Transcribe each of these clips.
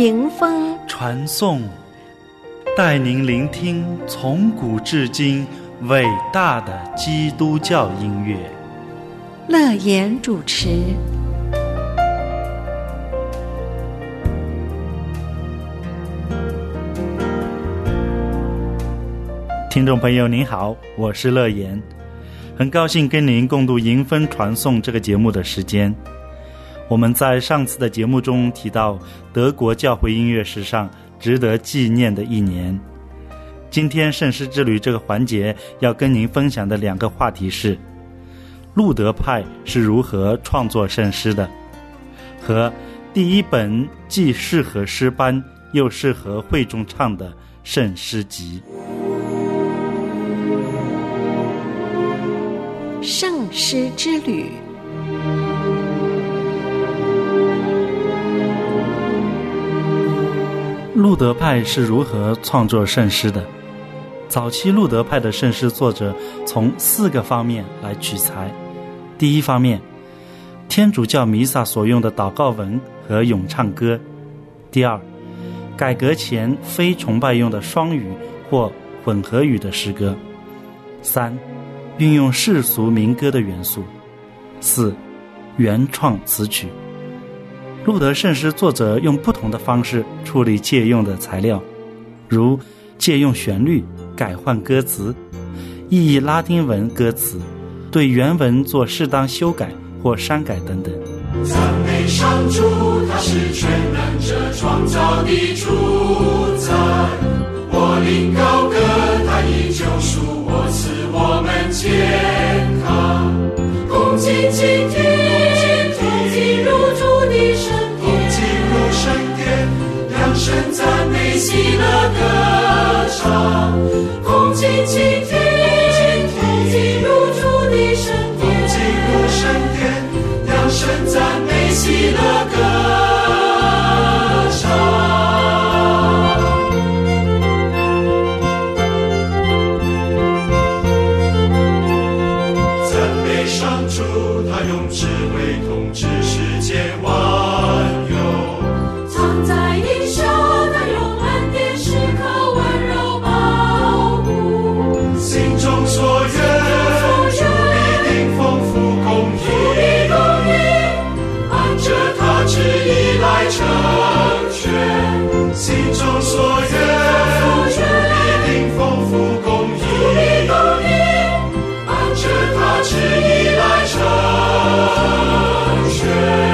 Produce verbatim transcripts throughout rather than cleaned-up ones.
迎风传颂，带您聆听从古至今伟大的基督教音乐。 乐言主持。 听众朋友您好，我是乐言，很高兴跟您共度迎风传颂这个节目的时间。我们在上次的节目中提到德国教会音乐史上值得纪念的一年。今天圣诗之旅这个环节要跟您分享的两个话题是路德派是如何创作圣诗的，和第一本既适合诗班又适合会众唱的圣诗集。 圣诗之旅。 路德派是如何创作圣诗的？早期路德派的圣诗作者从四个方面来取材。第一方面，天主教弥撒所用的祷告文和咏唱歌。第二，改革前非崇拜用的双语或混合语的诗歌。三，运用世俗民歌的元素。四，原创词曲。路德圣诗作者用不同的方式处理借用的材料，如借用旋律改换歌词，意译拉丁文歌词，对原文做适当修改或删改等等。 赞美上主，他是全能者，创造的主宰。我灵高歌，他已救赎我，赐我们健康。恭敬敬听，同进入主的圣殿，进入圣殿，扬声赞美喜乐歌唱。恭敬敬听，同进入主的圣殿，进入圣殿，扬声赞美喜乐歌唱。上主，他用智慧统治世界万有，藏在隐修，他用恩典时刻温柔保护。心中所愿，主必定丰富公义，按着他旨意来成全。心中所愿，主必定丰富公义，按着他旨意来成全。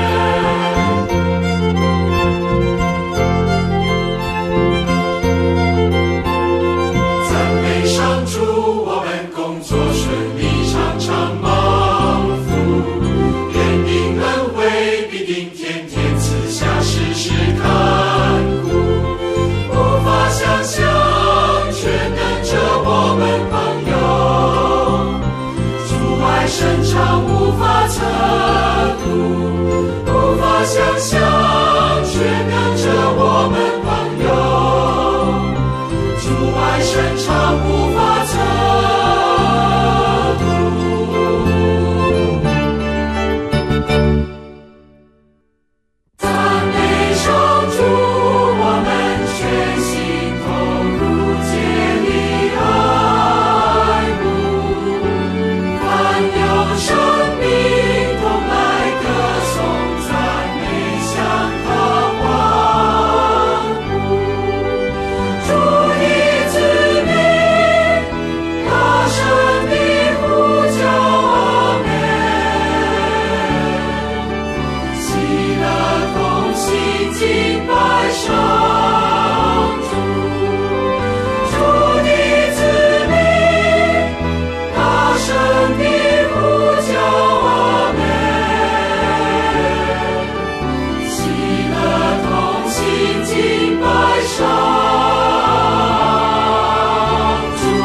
赞美上主，我们工作顺利，常常蒙福，怜悯恩惠必定天天赐下，时时看顾，无法想象全能者我们朋友，主爱深长无法测度，无法想象全能者我们朋友，主爱深长无法测度。赞美上主，我们全心投入竭力爱慕，凡有生命同来歌颂赞美，向他欢呼。主的子民，大声地呼叫阿们，喜乐同心敬拜上主。主的子民，大声地呼叫阿们，喜乐同心敬拜上主。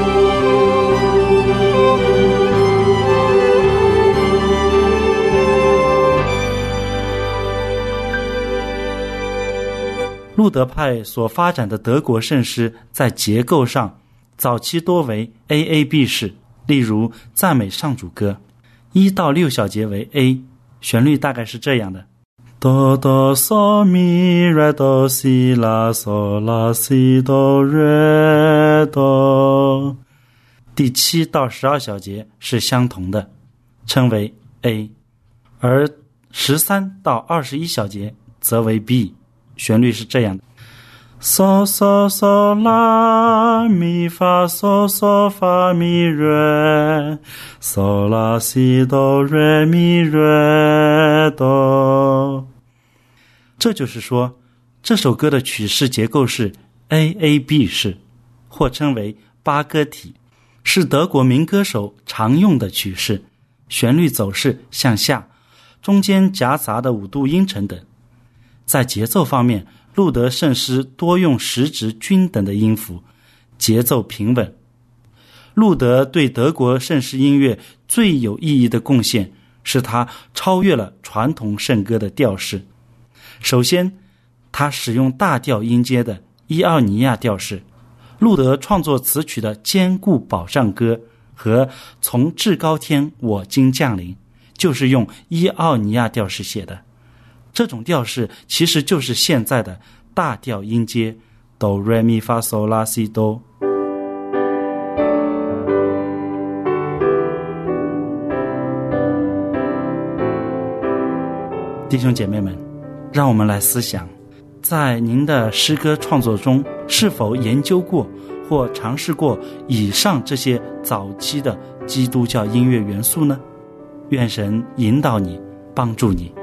路德派所发展的德国圣诗在结构上早期多为 A A B 式，例如赞美上主歌，一到六小节为 A， 旋律大概是这样的： 哆哆嗦咪瑞哆西拉嗦拉西哆瑞哆。第七到十二小节是相同的，称为 A， 而十三到二十一小节则为 B， 旋律是这样的：嗦嗦嗦拉咪发嗦嗦发咪瑞嗦拉西哆瑞咪瑞哆。这就是说，这首歌的曲式结构是 A A B 式，或称为八歌体，是德国民歌手常用的曲式，旋律走势向下，中间夹杂的五度音程等。在节奏方面，路德圣诗多用时值均等的音符，节奏平稳。路德对德国圣诗音乐最有意义的贡献是他超越了传统圣歌的调式。首先，他使用大调音阶的伊奥尼亚调式。路德创作词曲的坚固保障歌和从至高天我今降临就是用伊奥尼亚调式写的。这种调式其实就是现在的大调音阶哆瑞咪发嗦拉西哆。弟兄姐妹们，让我们来思想，在您的诗歌创作中是否研究过或尝试过以上这些早期的基督教音乐元素呢？愿神引导你，帮助你。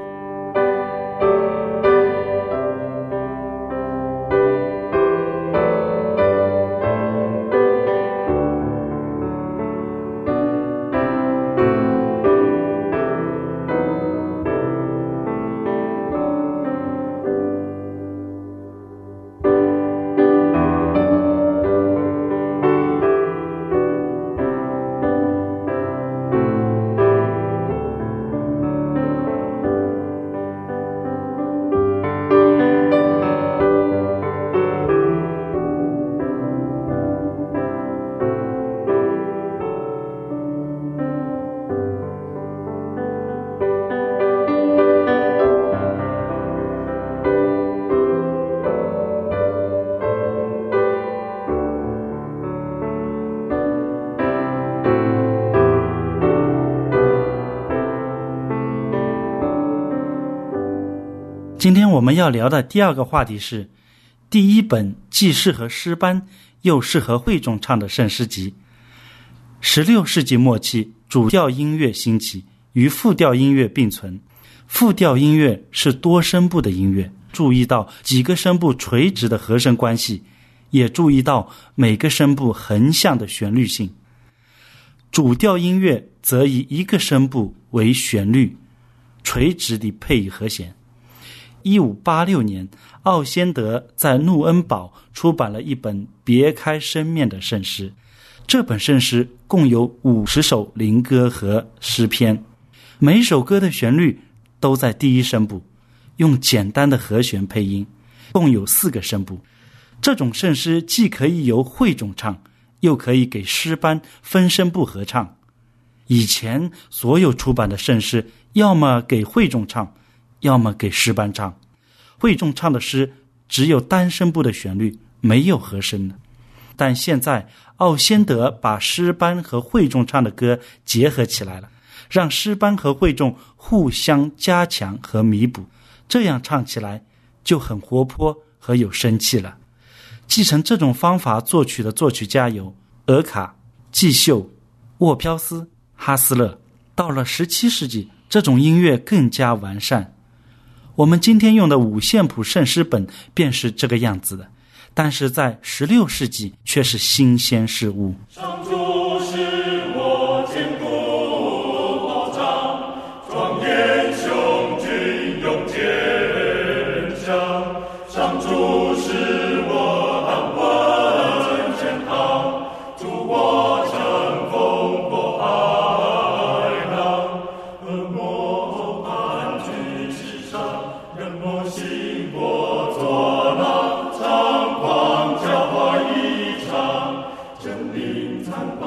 今天我们要聊的第二个话题是第一本既适合诗班又适合会众唱的圣诗集。十六世纪末期，主调音乐兴起，与复调音乐并存。复调音乐是多声部的音乐，注意到几个声部垂直的和声关系，也注意到每个声部横向的旋律性。主调音乐则以一个声部为旋律，垂直地配以和弦。一五八六年，奥先德在努恩堡出版了一本别开生面的圣诗。这本圣诗共有五十首灵歌和诗篇，每首歌的旋律都在第一声部，用简单的和弦配音，共有四个声部。这种圣诗既可以由会众唱，又可以给诗班分声部合唱。以前所有出版的圣诗要么给会众唱，要么给诗班唱。会众唱的诗只有单声部的旋律，没有和声的。但现在奥先德把诗班和会众唱的歌结合起来了，让诗班和会众互相加强和弥补，这样唱起来就很活泼和有生气了。继承这种方法作曲的作曲家有俄卡、季秀、沃飘斯、哈斯勒。到了十七世纪，这种音乐更加完善。我们今天用的五线谱圣诗本便是这个样子的，但是在十六世纪却是新鲜事物。 上主是我坚固保障，庄严雄军勇坚强。上主是我安稳健康，助我乘风过海浪。恶魔盘踞其上，人魔行过作浪，猖狂狡猾异常，真灵残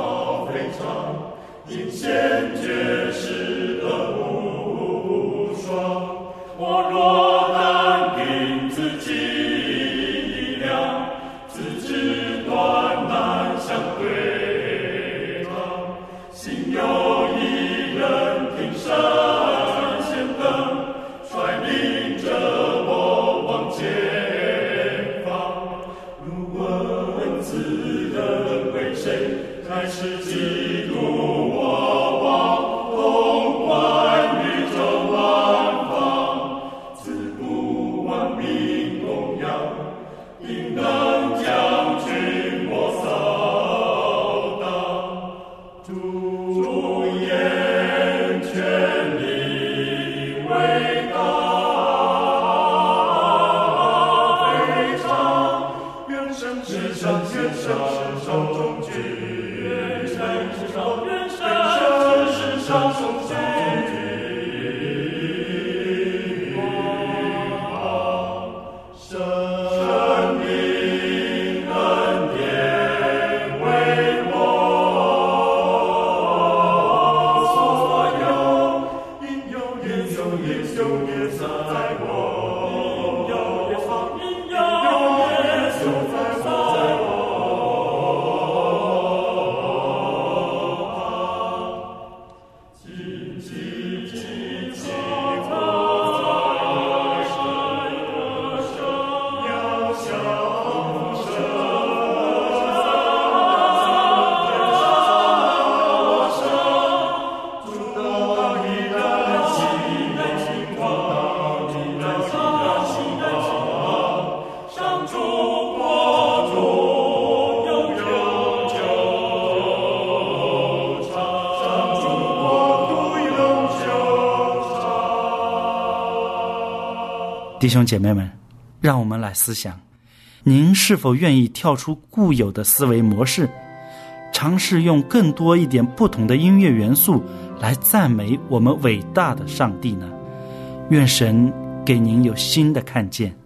弟兄姐妹们，让我们来思想，您是否愿意跳出固有的思维模式，尝试用更多一点不同的音乐元素来赞美我们伟大的上帝呢？愿神给您有新的看见。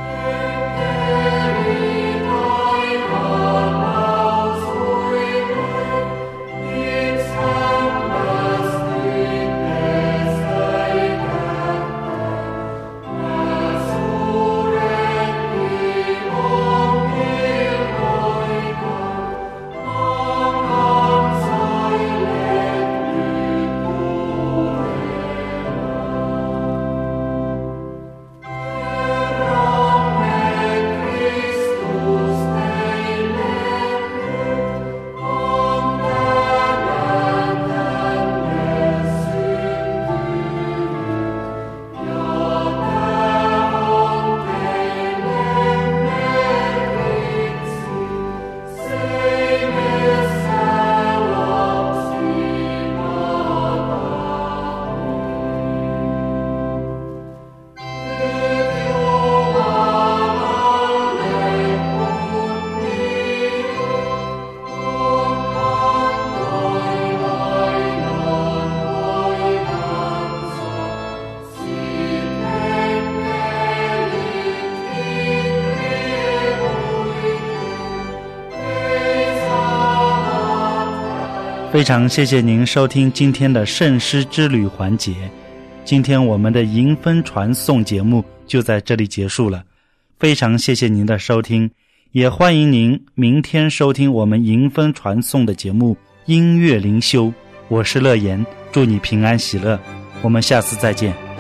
非常谢谢您收听今天的圣诗之旅环节，今天我们的迎风传颂节目就在这里结束了，非常谢谢您的收听，也欢迎您明天收听我们迎风传颂的节目音乐灵修。我是乐言，祝你平安喜乐，我们下次再见。